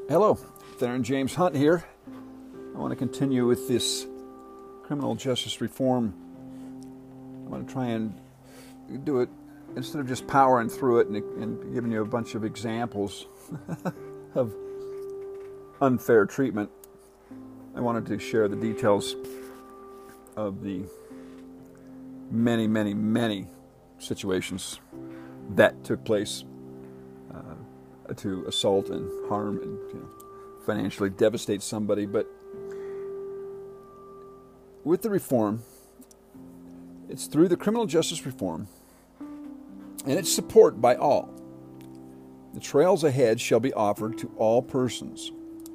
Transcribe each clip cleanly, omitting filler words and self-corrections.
Hello, Theron James Hunt here. I want to continue with this criminal justice reform. I want to try and do it instead of just powering through it and giving you a bunch of examples of unfair treatment. I wanted to share the details of the many situations that took place to assault and harm and financially devastate somebody. But with the reform, it's through the criminal justice reform and its support by all. The trails ahead shall be offered to all persons.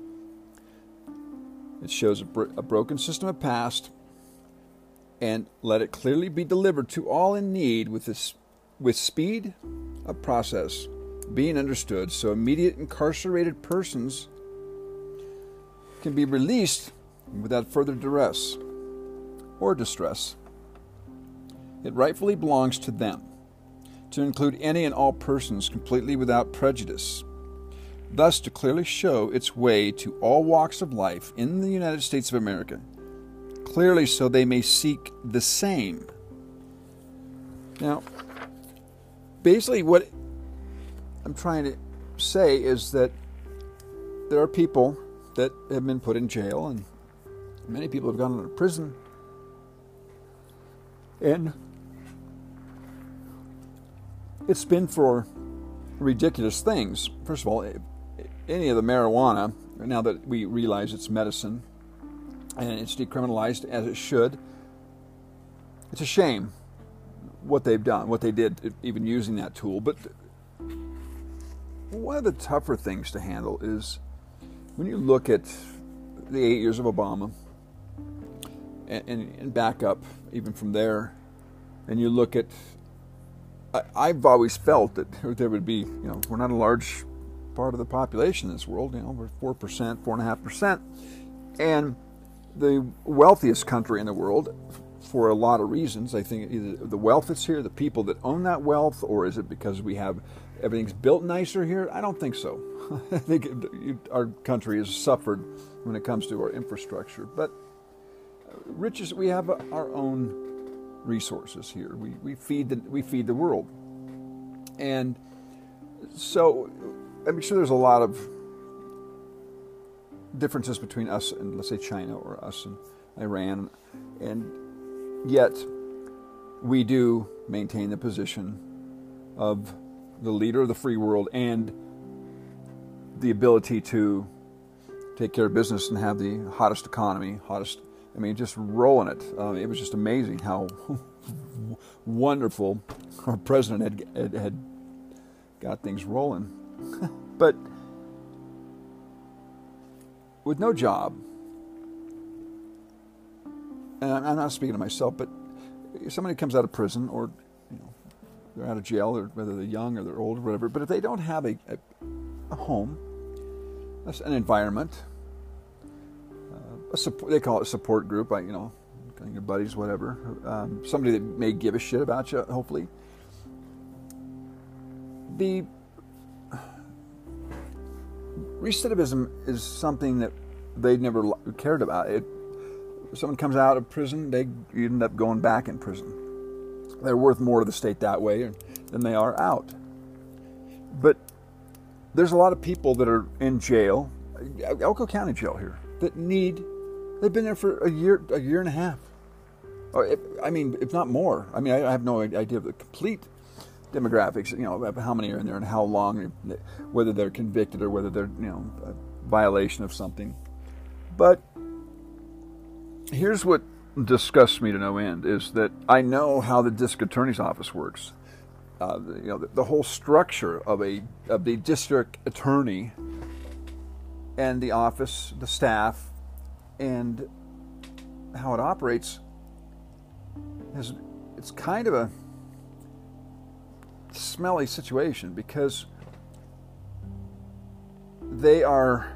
It shows a broken system of past, and let it clearly be delivered to all in need with speed of process being understood, so immediate incarcerated persons can be released without further duress or distress. It rightfully belongs to them to include any and all persons completely without prejudice, thus to clearly show its way to all walks of life in the United States of America, clearly so they may seek the same. Now, basically what I'm trying to say is that there are people that have been put in jail, and many people have gone into prison, and it's been for ridiculous things. First of all, any of the marijuana, now that we realize it's medicine and it's decriminalized as it should, it's a shame what they've done, what they did, even using that tool. But one of the tougher things to handle is when you look at the 8 years of Obama and back up even from there, and you look at, I've always felt that there would be, we're not a large part of the population in this world, we're 4%, 4.5%, and the wealthiest country in the world for a lot of reasons. I think either the wealth that's here, the people that own that wealth, or is it because we have everything's built nicer here? I don't think so. I think our country has suffered when it comes to our infrastructure. But riches, we have our own resources here. We feed the world, and so I'm sure there's a lot of differences between us and, let's say, China, or us and Iran, and yet we do maintain the position of the leader of the free world and the ability to take care of business and have the hottest economy, just rolling it. It was just amazing how wonderful our president had got things rolling. But with no job, and I'm not speaking to myself, but if somebody comes out of prison, or they're out of jail, or whether they're young or they're old or whatever, but if they don't have a home, an environment, they call it a support group, your buddies, whatever, somebody that may give a shit about you, hopefully. The recidivism is something that they never cared about. If someone comes out of prison, they end up going back in prison. They're worth more to the state that way than they are out. But there's a lot of people that are in jail, Elko County Jail here, they've been there for a year and a half. Or, if not more. I have no idea of the complete demographics, of how many are in there and how long, whether they're convicted or whether they're, a violation of something. But here's what disgusts me to no end, is that I know how the district attorney's office works. The whole structure of the district attorney and the office, the staff, and how it operates it's kind of a smelly situation, because they are,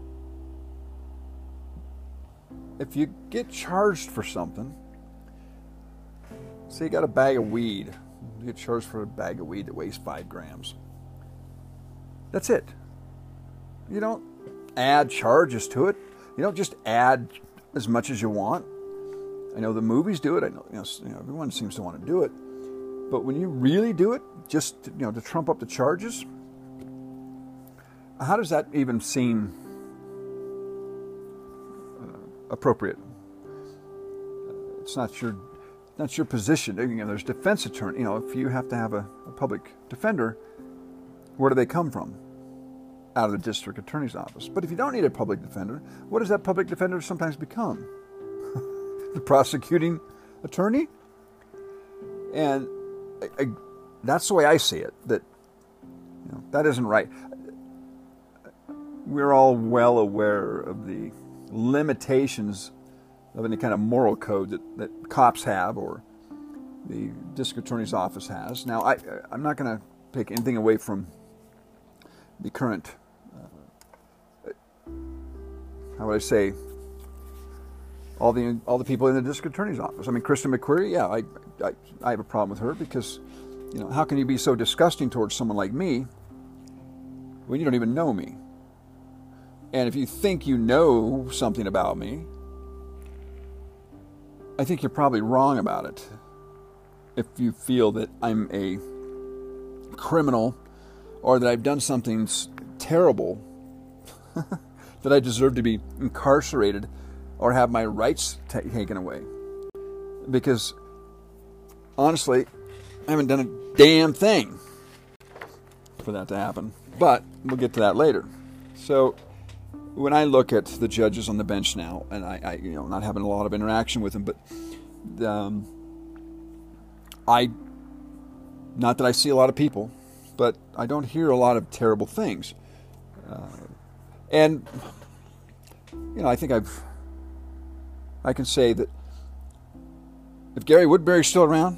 if you get charged for something, say you got a bag of weed, you get charged for a bag of weed that weighs 5 grams. That's it. You don't add charges to it. You don't just add as much as you want. I know the movies do it. I know, everyone seems to want to do it. But when you really do it, just to trump up the charges, how does that even seem appropriate? It's not your position. There's defense attorney. If you have to have a public defender, where do they come from? Out of the district attorney's office. But if you don't need a public defender, what does that public defender sometimes become? The prosecuting attorney? And that's the way I see it. That isn't right. We're all well aware of the limitations of any kind of moral code that cops have or the district attorney's office has. Now, I'm not going to take anything away from the current, how would I say, all the people in the district attorney's office. I mean, Kristen McQuarrie, yeah, I have a problem with her because, how can you be so disgusting towards someone like me when you don't even know me? And if you think you know something about me, I think you're probably wrong about it. If you feel that I'm a criminal or that I've done something terrible, that I deserve to be incarcerated or have my rights taken away. Because, honestly, I haven't done a damn thing for that to happen. But we'll get to that later. So, when I look at the judges on the bench now, and I not having a lot of interaction with them, but not that I see a lot of people, but I don't hear a lot of terrible things. And I think I can say that if Gary Woodbury's still around,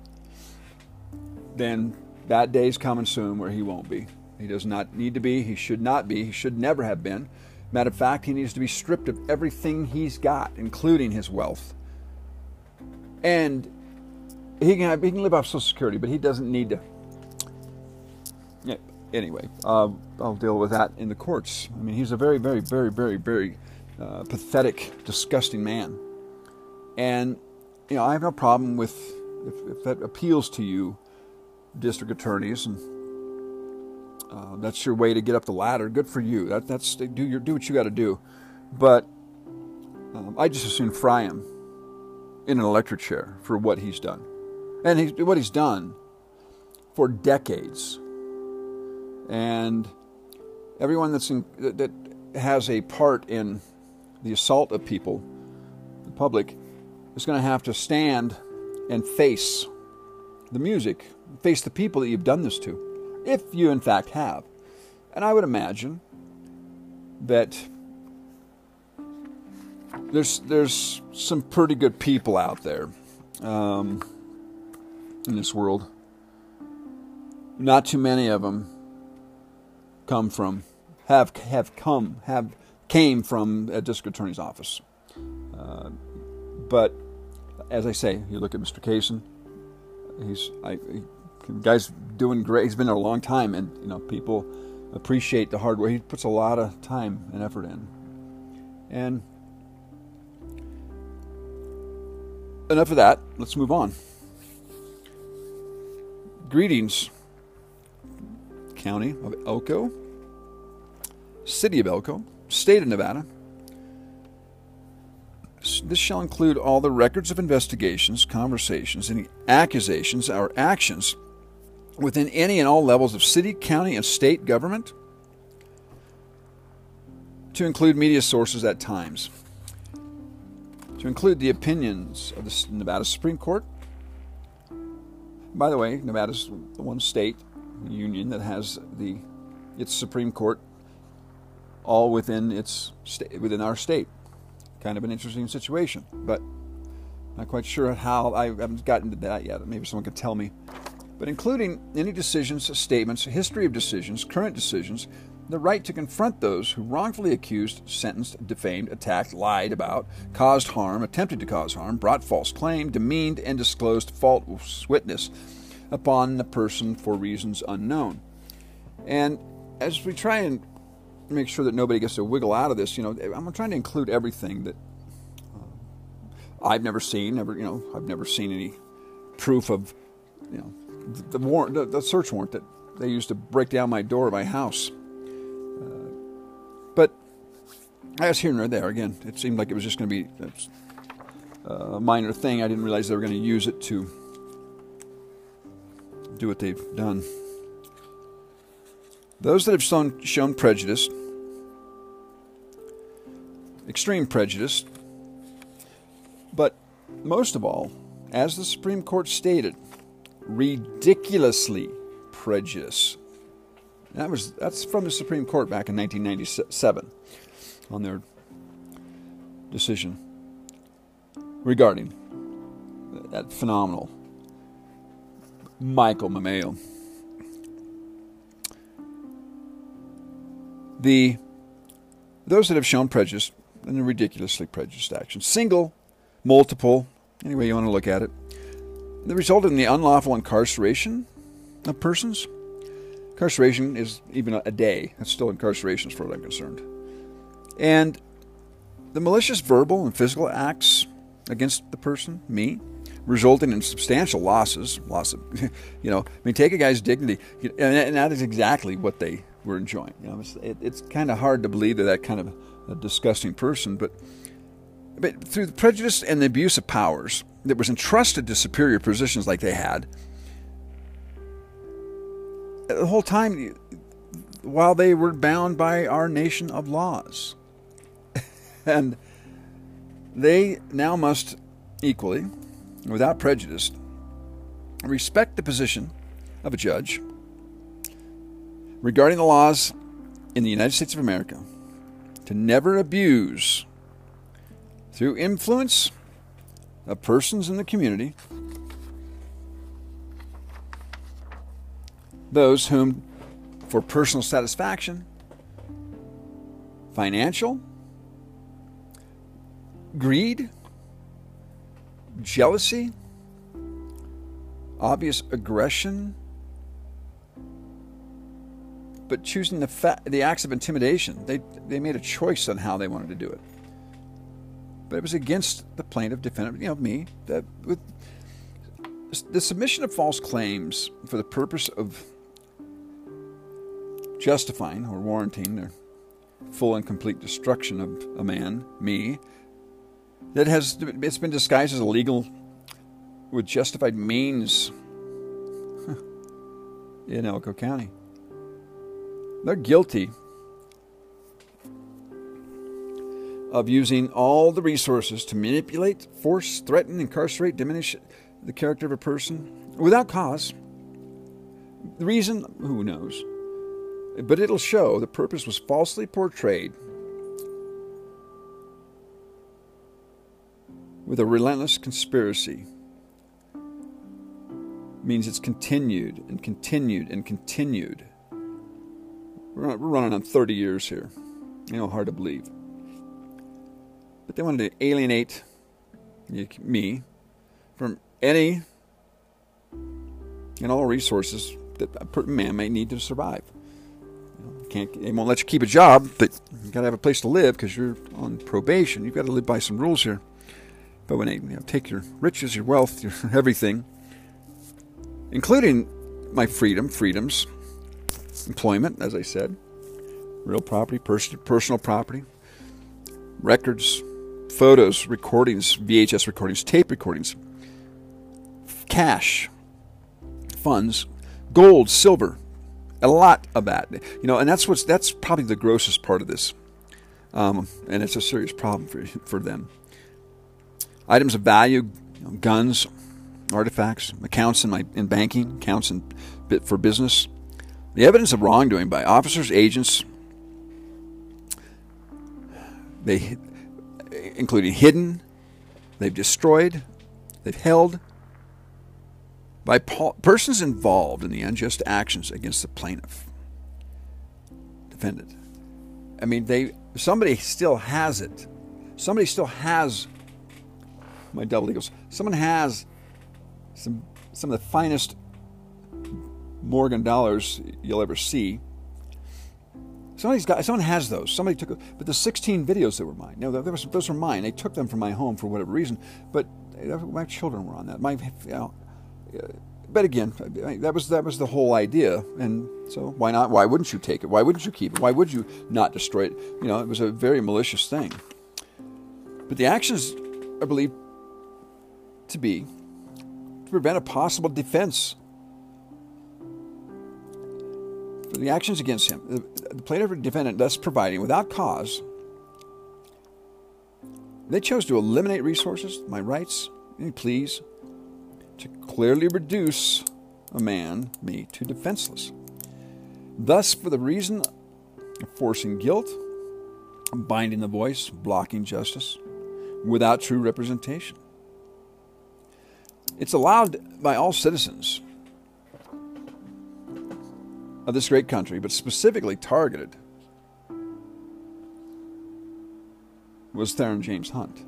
then that day's coming soon where he won't be. He does not need to be. He should not be. He should never have been. Matter of fact, he needs to be stripped of everything he's got, including his wealth. And he can live off Social Security, but he doesn't need to. Yeah, anyway, I'll deal with that in the courts. I mean, he's a very, very, very, very, very pathetic, disgusting man. And, I have no problem with, if that appeals to you, district attorneys, and that's your way to get up the ladder. Good for you. That's do what you got to do. But I just as soon fry him in an electric chair for what he's done, and what he's done for decades. And everyone that has a part in the assault of people, the public, is going to have to stand and face the music, face the people that you've done this to, if you in fact have. And I would imagine that there's some pretty good people out there in this world. Not too many of them came from a district attorney's office. But as I say, you look at Mr. Kaysen. The guy's doing great. He's been there a long time, and people appreciate the hard work. He puts a lot of time and effort in. And enough of that. Let's move on. Greetings, County of Elko, City of Elko, State of Nevada. This shall include all the records of investigations, conversations, any accusations or actions within any and all levels of city, county, and state government, to include media sources at times, to include the opinions of the Nevada Supreme Court. By the way, Nevada's the one state union that has its Supreme Court all within our state. Kind of an interesting situation, but not quite sure how. I haven't gotten to that yet. Maybe someone could tell me. But including any decisions, statements, history of decisions, current decisions, the right to confront those who wrongfully accused, sentenced, defamed, attacked, lied about, caused harm, attempted to cause harm, brought false claim, demeaned, and disclosed false witness upon the person for reasons unknown. And as we try and make sure that nobody gets to wiggle out of this, I'm trying to include everything that I've never seen. I've never seen any proof of, the warrant, the search warrant that they used to break down my door at my house. But I was here and there. Again, it seemed like it was just going to be a minor thing. I didn't realize they were going to use it to do what they've done. Those that have shown prejudice, extreme prejudice, but most of all, as the Supreme Court stated, ridiculously prejudiced. That's from the Supreme Court back in 1997 on their decision regarding that phenomenal Michael Mameo. Those that have shown prejudice and the ridiculously prejudiced action, single, multiple, any way you want to look at it, that resulted in the unlawful incarceration of persons. Incarceration is even a day. That's still incarceration as far as I'm concerned. And the malicious verbal and physical acts against the person, me, resulting in substantial loss of, take a guy's dignity, and that is exactly what they were enjoying. It's kind of hard to believe that kind of a disgusting person, but through the prejudice and the abuse of powers that was entrusted to superior positions like they had, the whole time while they were bound by our nation of laws. And they now must equally, without prejudice, respect the position of a judge regarding the laws in the United States of America, to never abuse, through influence of persons in the community, those whom, for personal satisfaction, financial, greed, jealousy, obvious aggression, but choosing the acts of intimidation. They made a choice on how they wanted to do it. But it was against the plaintiff, defendant, me, with the submission of false claims for the purpose of justifying or warranting their full and complete destruction of a man, me, it's been disguised as illegal with justified means in Elko County. They're guilty of using all the resources to manipulate, force, threaten, incarcerate, diminish the character of a person without cause. The reason, who knows? But it'll show the purpose was falsely portrayed with a relentless conspiracy. Means it's continued and continued and continued. We're running on 30 years here. Hard to believe. But they wanted to alienate me from any and all resources that a man may need to survive. They won't let you keep a job, but you got to have a place to live because you're on probation. You've got to live by some rules here. But when they take your riches, your wealth, your everything, including my freedoms, employment, as I said, real property, personal property, records, photos, recordings, VHS recordings, tape recordings, cash, funds, gold, silver, a lot of that, and that's probably the grossest part of this, and it's a serious problem for them. Items of value, guns, artifacts, accounts in banking, accounts for business. The evidence of wrongdoing by officers, agents, including hidden, they've destroyed, they've held, by persons involved in the unjust actions against the plaintiff, defendant. Somebody still has it. Somebody still has my double eagles. Someone has some of the finest Morgan dollars you'll ever see. Someone has those. Somebody took, but the 16 videos that were mine. No, those were mine. They took them from my home for whatever reason. But my children were on that. But again, that was the whole idea. And so why not? Why wouldn't you take it? Why wouldn't you keep it? Why would you not destroy it? It was a very malicious thing. But the actions are believed to be to prevent a possible defense. For the actions against him, the plaintiff defendant thus providing without cause, they chose to eliminate resources, my rights, any pleas, to clearly reduce a man, me, to defenseless. Thus, for the reason of forcing guilt, binding the voice, blocking justice, without true representation. It's allowed by all citizens of this great country, but specifically targeted was Theron James Hunt.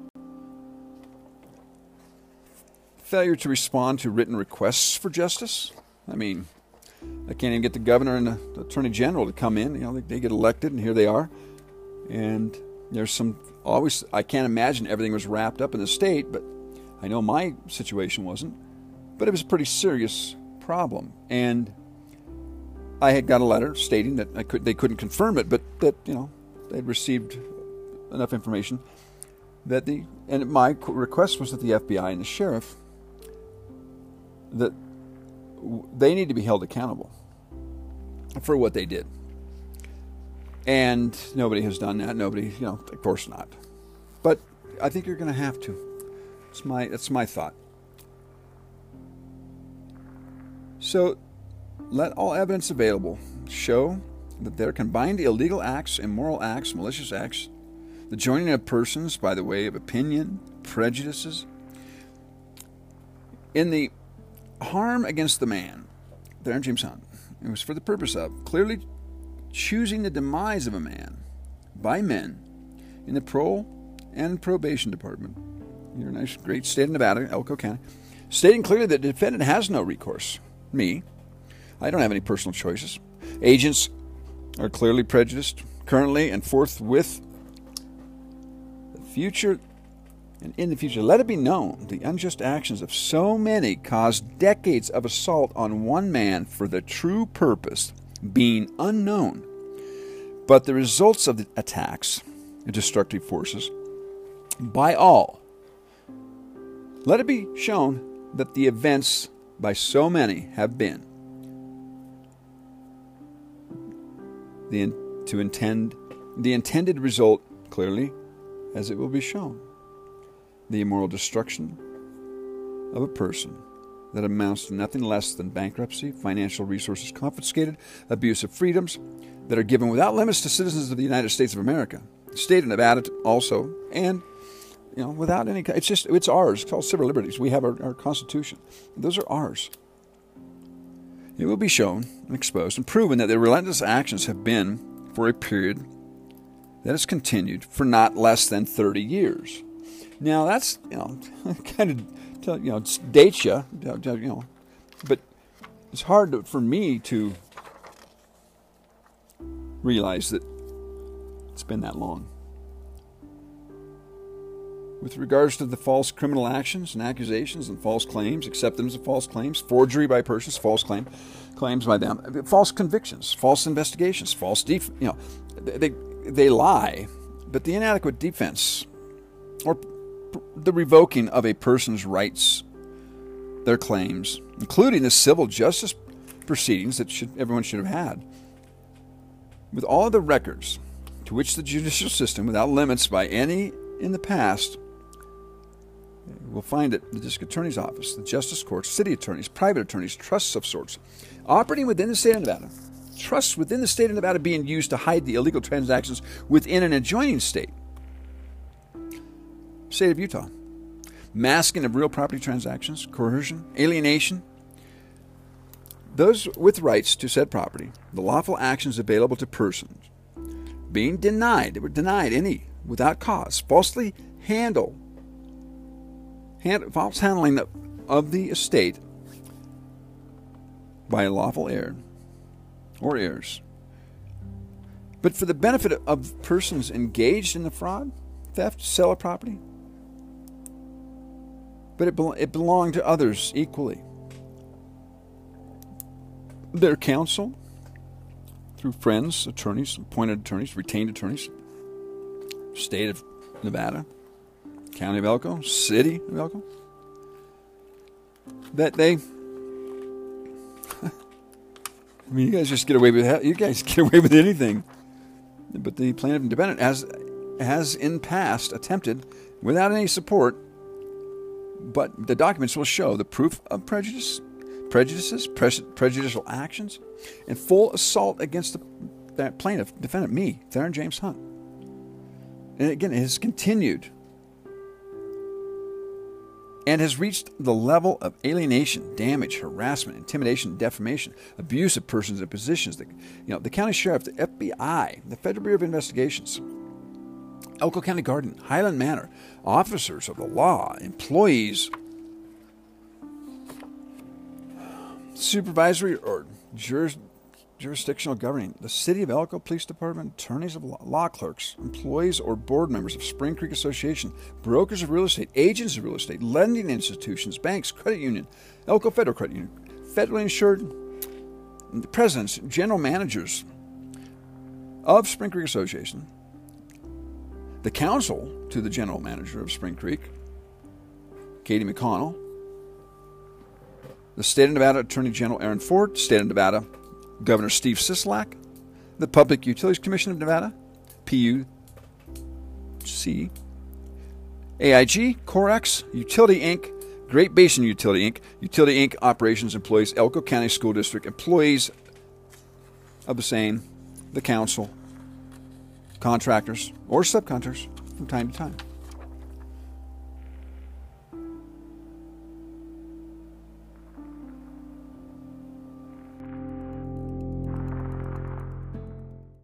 Failure to respond to written requests for justice. I mean, I can't even get the governor and the attorney general to come in. They get elected, and here they are. And there's I can't imagine everything was wrapped up in the state, but I know my situation wasn't. But it was a pretty serious problem. And I had got a letter stating that they couldn't confirm it, but that, they'd received enough information and my request was that the FBI and the sheriff, that they need to be held accountable for what they did. And nobody has done that. Nobody, of course not. But I think you're going to have to. That's my thought. So, let all evidence available show that their combined illegal acts, immoral acts, malicious acts, the joining of persons by the way of opinion, prejudices, in the harm against the man, Theron James Hunt, it was for the purpose of clearly choosing the demise of a man by men in the parole and probation department, your nice great state of Nevada, Elko County, stating clearly that the defendant has no recourse. Me, I don't have any personal choices. Agents are clearly prejudiced, currently and forthwith. In the future, let it be known the unjust actions of so many caused decades of assault on one man for the true purpose being unknown. But the results of the attacks and destructive forces by all, let it be shown that the events by so many have been the intended result clearly, as it will be shown, the immoral destruction of a person that amounts to nothing less than bankruptcy, financial resources confiscated, abuse of freedoms that are given without limits to citizens of the United States of America, the state of Nevada also, and without any. It's ours. It's called civil liberties. We have our Constitution. Those are ours. It will be shown and exposed and proven that their relentless actions have been for a period that has continued for not less than 30 years. Now that's kind of dates you, but it's hard for me to realize that it's been that long. With regards to the false criminal actions and accusations and false claims, acceptance of false claims, forgery by persons, false claims by them, false convictions, false investigations, they lie, but the inadequate defense or the revoking of a person's rights, their claims, including the civil justice proceedings that everyone should have had, with all of the records to which the judicial system, without limits by any in the past, we'll find it the district attorney's office, the justice courts, city attorneys, private attorneys, trusts of sorts, operating within the state of Nevada. Trusts within the state of Nevada being used to hide the illegal transactions within an adjoining state. State of Utah. Masking of real property transactions, coercion, alienation. Those with rights to said property, the lawful actions available to persons, being denied, they were denied any without cause, false handling of the estate by a lawful heir or heirs, But for the benefit of persons engaged in the fraud, theft, sale of property, but it belonged to others equally. Their counsel, through friends, attorneys, appointed attorneys, retained attorneys, state of Nevada, county of Elko, city of Elko, that they, I mean, you guys just get away with that. You guys get away with anything. But the plaintiff and defendant has in past attempted, without any support, but the documents will show the proof of prejudices, prejudicial actions, and full assault against that plaintiff, defendant, me, Theron James Hunt. And again, it has continued and has reached the level of alienation, damage, harassment, intimidation, defamation, abuse of persons and positions. The county sheriff, the FBI, the Federal Bureau of Investigations, Elko County Garden, Highland Manor, officers of the law, employees, supervisory or jurisdictional governing, the City of Elko Police Department, attorneys of law clerks, employees or board members of Spring Creek Association, brokers of real estate, agents of real estate, lending institutions, banks, credit union, Elko Federal Credit Union, federally insured, the presidents, general managers of Spring Creek Association, the counsel to the general manager of Spring Creek, Katie McConnell, the State of Nevada Attorney General Aaron Ford, State of Nevada Governor Steve Sisolak, the Public Utilities Commission of Nevada, PUC, AIG, Corex, Utility Inc., Great Basin Utility Inc., Utility Inc. Operations Employees, Elko County School District, employees of the same, the council, contractors, or subcontractors from time to time.